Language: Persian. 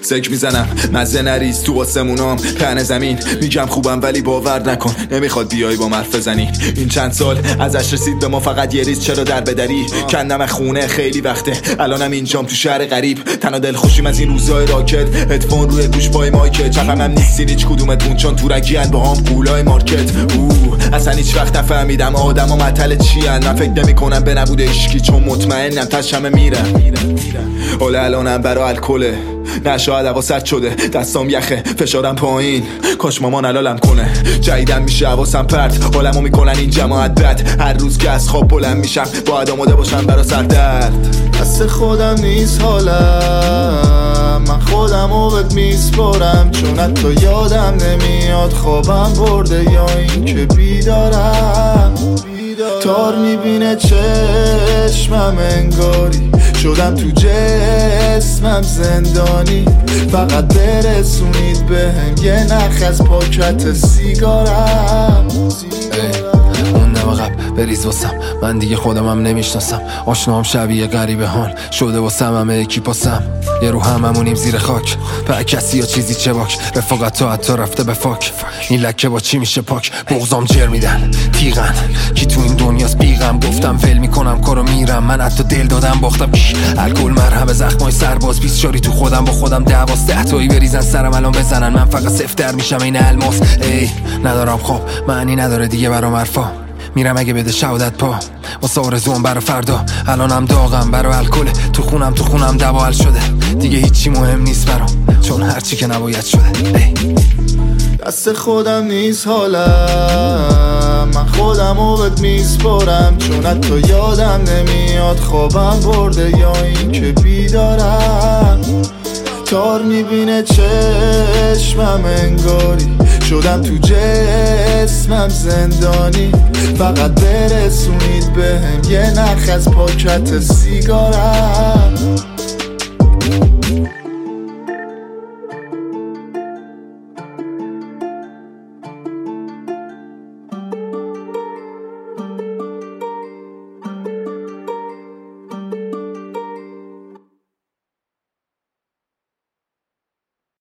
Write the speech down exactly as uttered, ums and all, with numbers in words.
سک میزنم مزه نریز تو آسمونام پهن زمین. میگم خوبم ولی باور نکن نمیخواد بیای با مرف بزنی. این چند سال ازش رسید به ما فقط یه ریز چرا در بدری. کندم خونه خیلی وقته الانم اینجام تو شهر غریب. تنها دل خوشیم از این روزای راکت. هدفون روی گوش پای مایکت. چقم هم نیستین هیچ کدومتون چون تو رگیان با هم قولای مارکت. اوه اصلا هیچ وقت نفهمیدم آدم و مطل چی هن. من فکر نمی کنم به نبود عشقی چون مطمئنم تشم میرم. حالا الانم برا الکله نه شاید هوا سرد شده دستام یخه فشارم پایین کاش مامان علالم کنه. جدیدم میشه حواسم پرت حالمو میکنن این جماعت بد. هر روز که از خواب بلند میشم باید آماده باشم برا سردرد. دست خودم نیست حالم من خودمو بهت میسپارم چون حتی یادم نمیاد خوابم برده یا این که بیدارم. تار میبینه چشمم انگاری شدم تو جسمم زندانی. فقط برسونید بهم یه نخ از پاکت سیگارم. موندم عقب بریز واسم من دیگه خودمم نمیشناسم. آشنام شبیه غریبه هان شده واسم همه اکیپاسم. یه رو هممونیم زیر خاک به کسی یا چیزی چه باک. رفاقت تو حتی رفته به فاک. این لکه با چی میشه پاک. بغضام جر میدن تیغن کی تو این دنیاست بیغم. گفتم ول میکنم کارو میرم من حتی دل دادم باختم. الکل مرهم زخمای سرباز بیست شاری تو خودم با خودم دعواست. ده تایی بریزن سرم الان بزنن من فقط سفتر میشم این الماس. ای ندارم خواب معنی نداره دیگه برام حرفا. میرم اگه بده شهادت پا واسه آرزوام برا فردا. الانم داغم برا الکل تو خونم تو خونم دوا حل شده. دیگه هیچی مهم نیست برام چون هرچی که نباید شده. ای. دست خودم نیست حالم من خودمو بهت میسپارم چون حتی یادم نمیاد خوابم برده یا این که بیدارم. تار میبینه چشمم انگاری شدم تو جسمم زندانی. فقط برسونید بهم یه نخ از پاکت سیگارم.